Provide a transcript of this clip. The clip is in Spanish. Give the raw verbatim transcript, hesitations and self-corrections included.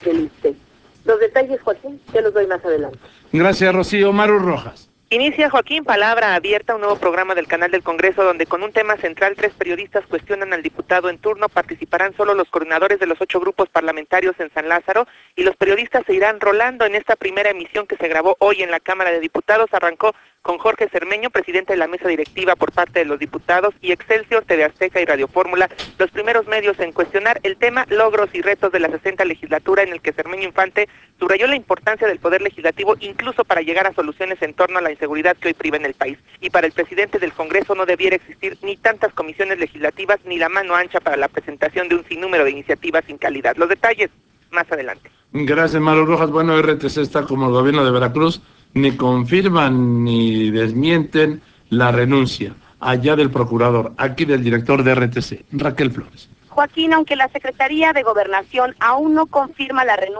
del ISSSTE. Los detalles, Joaquín, te los doy más adelante. Gracias, Rocío. Maru Rojas. Inicia, Joaquín, Palabra Abierta, un nuevo programa del canal del Congreso donde con un tema central tres periodistas cuestionan al diputado en turno. Participarán solo los coordinadores de los ocho grupos parlamentarios en San Lázaro y los periodistas se irán rolando en esta primera emisión que se grabó hoy en la Cámara de Diputados. Arrancó con Jorge Cermeño, presidente de la mesa directiva por parte de los diputados, y Excelsior, T V Azteca y Radio Fórmula, los primeros medios en cuestionar el tema logros y retos de la sesenta legislatura, en el que Cermeño Infante subrayó la importancia del poder legislativo incluso para llegar a soluciones en torno a la inseguridad que hoy priva en el país. Y para el presidente del Congreso no debiera existir ni tantas comisiones legislativas ni la mano ancha para la presentación de un sinnúmero de iniciativas sin calidad. Los detalles más adelante. Gracias, Maru Rojas. Bueno, R T C está como el gobierno de Veracruz, ni confirman ni desmienten la renuncia allá del procurador, aquí del director de R T C, Raquel Flores. Joaquín, aunque la Secretaría de Gobernación aún no confirma la renuncia